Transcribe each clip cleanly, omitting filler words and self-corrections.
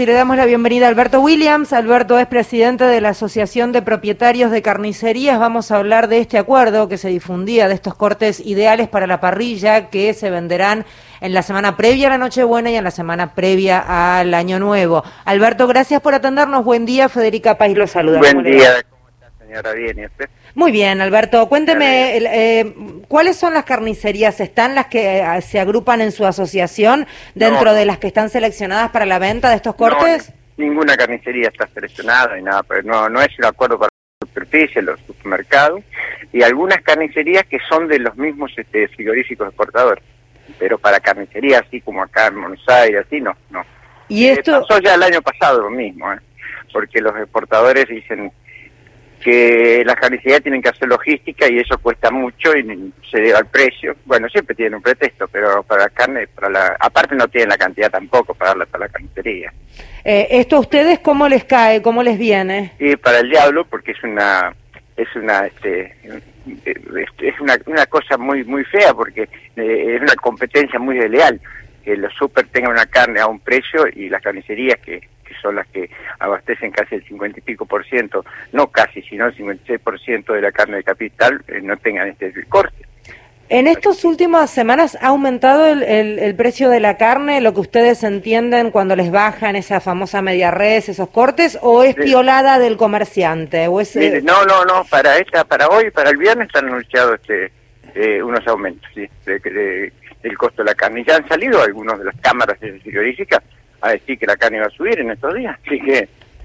Y le damos la bienvenida a Alberto Williams. Alberto es presidente de la Asociación de Propietarios de Carnicerías. Vamos a hablar de este acuerdo que se difundía, de estos cortes ideales para la parrilla que se venderán en la semana previa a la Nochebuena y en la semana previa al Año Nuevo. Alberto, gracias por atendernos. Buen día. Federica País lo saluda. Buen día. ¿Cómo está, señora? Bien, ¿y usted? Muy bien, Alberto. Cuénteme, ¿cuáles son las carnicerías? ¿Están las que se agrupan en su asociación dentro de las que están seleccionadas para la venta de estos cortes? No, ninguna carnicería está seleccionada ni nada, pero no es un acuerdo para la superficie, los supermercados, y algunas carnicerías que son de los mismos frigoríficos exportadores, pero para carnicería así como acá en Buenos Aires, así no. ¿Y esto? Pasó ya el año pasado lo mismo, porque los exportadores dicen que las carnicerías tienen que hacer logística y eso cuesta mucho y se debe al precio. Bueno, siempre tienen un pretexto, pero para la carne, aparte no tienen la cantidad tampoco para darla para la carnicería. ¿Esto a ustedes cómo les cae, cómo les viene? Y para el diablo, porque es una cosa muy fea, porque es una competencia muy desleal, que los super tengan una carne a un precio y las carnicerías que son las que abastecen casi el 50 y pico por ciento, no casi, sino el 56% de la carne de capital, no tengan este corte. ¿En estas últimas semanas ha aumentado el precio de la carne, lo que ustedes entienden cuando les bajan esa famosa media res, esos cortes, o es piolada del comerciante? O es, Mire, no, para hoy, para el viernes están anunciados unos aumentos, ¿sí? del costo de la carne. Ya han salido algunos de las cámaras frigoríficas a decir que la carne va a subir en estos días, así que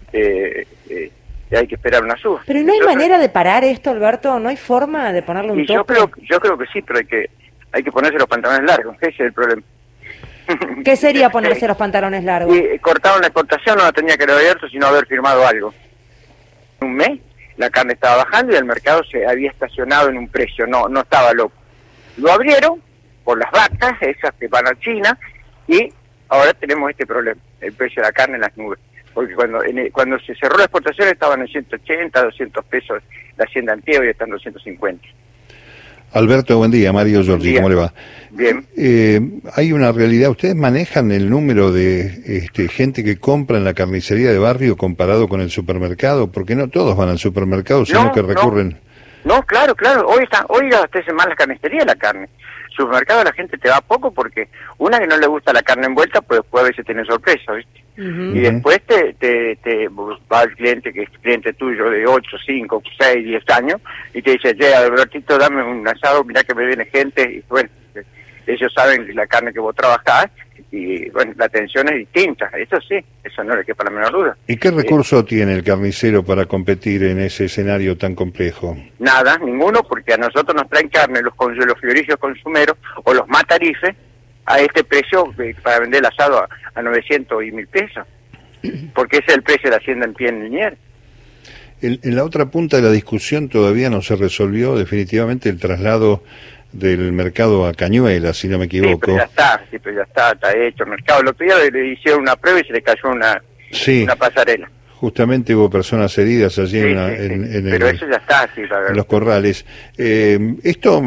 hay que esperar una suba. Pero ¿no hay manera de parar esto, Alberto? ¿No hay forma de ponerle un tope? Yo creo que sí, pero hay que ponerse los pantalones largos, ese es el problema. ¿Qué sería ponerse los pantalones largos? Y cortaron la exportación, no la tenía que haber abierto, sino haber firmado algo. En un mes la carne estaba bajando y el mercado se había estacionado en un precio, no estaba loco. Lo abrieron por las vacas, esas que van a China, y ahora tenemos este problema, el precio de la carne en las nubes, porque cuando se cerró la exportación estaban en 180, 200 pesos la hacienda antigua y están 250. Alberto, buen día. Mario Giorgi, ¿cómo le va? Bien. Hay una realidad, ¿ustedes manejan el número de gente que compra en la carnicería de barrio comparado con el supermercado? Porque no todos van al supermercado, sino que recurren... No, claro, hoy abastecen más las carnicerías la carne. Supermercado la gente te va poco porque una que no le gusta la carne envuelta, pues después a veces tiene sorpresa, ¿viste? Y después te va el cliente que es cliente tuyo de 8, 5, 6, 10 años y te dice, Albertito, dame un asado, mirá que me viene gente, y bueno, ellos saben la carne que vos trabajás y bueno, la atención es distinta, eso sí, eso no le quepa la menor duda. ¿Y qué recurso tiene el carnicero para competir en ese escenario tan complejo? Nada, ninguno, porque a nosotros nos traen carne los frigoríficos consumeros o los matarifes a este precio para vender el asado a 900 y 1000 pesos, porque ese es el precio de la hacienda en pie en Liniers. En la otra punta de la discusión todavía no se resolvió definitivamente el traslado del mercado a Cañuelas, si no me equivoco. Sí, pero ya está hecho el mercado. El otro día le hicieron una prueba y se le cayó una pasarela. Justamente hubo personas heridas allí pero eso ya está, en los corrales. ¿Esto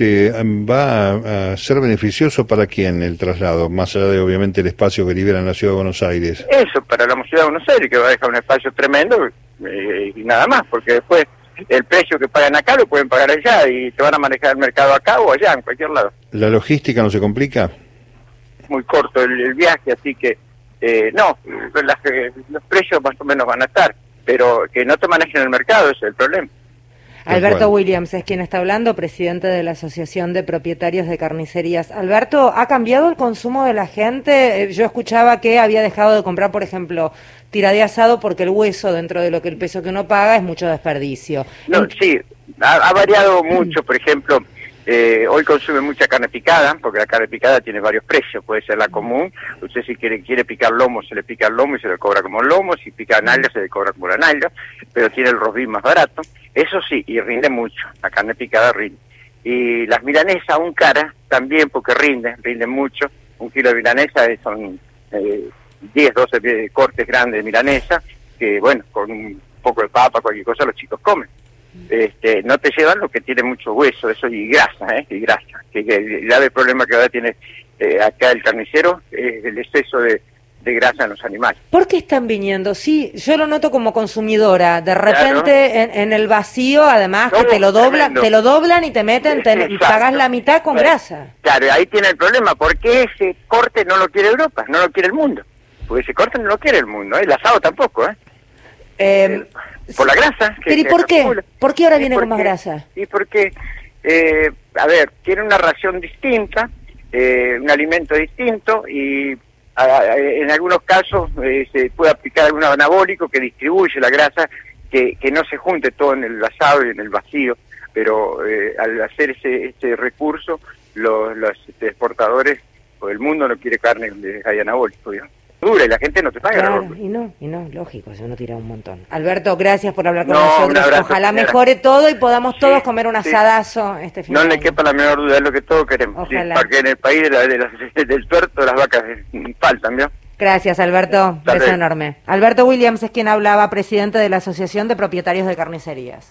va a ser beneficioso para quién el traslado? Más allá de obviamente el espacio que libera en la Ciudad de Buenos Aires. Eso, para la Ciudad de Buenos Aires, que va a dejar un espacio tremendo y nada más, porque después el precio que pagan acá lo pueden pagar allá y te van a manejar el mercado acá o allá, en cualquier lado. ¿La logística no se complica? Muy corto el viaje, así que los precios más o menos van a estar, pero que no te manejen el mercado, ese es el problema. Alberto Williams es quien está hablando, presidente de la Asociación de Propietarios de Carnicerías. Alberto, ¿ha cambiado el consumo de la gente? Yo escuchaba que había dejado de comprar, por ejemplo, tira de asado porque el hueso, dentro de lo que el peso que uno paga, es mucho desperdicio. No, sí, ha variado mucho, por ejemplo, hoy consume mucha carne picada, porque la carne picada tiene varios precios, puede ser la común, usted si quiere picar lomo, se le pica el lomo y se le cobra como el lomo, si pica nalga se le cobra como la nalga, pero tiene el roast beef más barato, eso sí, y rinde mucho, la carne picada rinde. Y las milanesas aún caras también, porque rinden mucho, un kilo de milanesa son 10, 12 cortes grandes de milanesa, que bueno, con un poco de papa, cualquier cosa, los chicos comen. No te llevan lo que tiene mucho hueso, eso y grasa, que el grave problema que ahora tiene acá el carnicero es el exceso de de grasa en los animales. ¿Por qué están viniendo? Sí, yo lo noto como consumidora. De repente claro. en el vacío, además, que te lo doblan y te meten, pagás la mitad con grasa. Claro, ahí tiene el problema. ¿Por qué ese corte no lo quiere Europa? No lo quiere el mundo. Porque ese corte no lo quiere el mundo, el asado tampoco, por la grasa. Pero ¿y por qué? ¿Por qué ahora viene con más grasa? Y porque, a ver, tiene una ración distinta, un alimento distinto y en algunos casos se puede aplicar algún anabólico que distribuye la grasa, que no se junte todo en el asado y en el vacío, pero al hacer ese recurso, los exportadores o el mundo no quiere carne donde hay anabólico, digamos. Dura y la gente no te paga. Claro, y no, lógico, se uno tira un montón. Alberto, gracias por hablar con nosotros. Abrazo, ojalá señora. Mejore todo y podamos todos comer un asadazo este fin de No año. le quepa la menor duda, es lo que todos queremos. Ojalá. Porque en el país del tuerto las vacas faltan, ¿no? Gracias, Alberto. Beso enorme. Alberto Williams es quien hablaba, presidente de la Asociación de Propietarios de Carnicerías.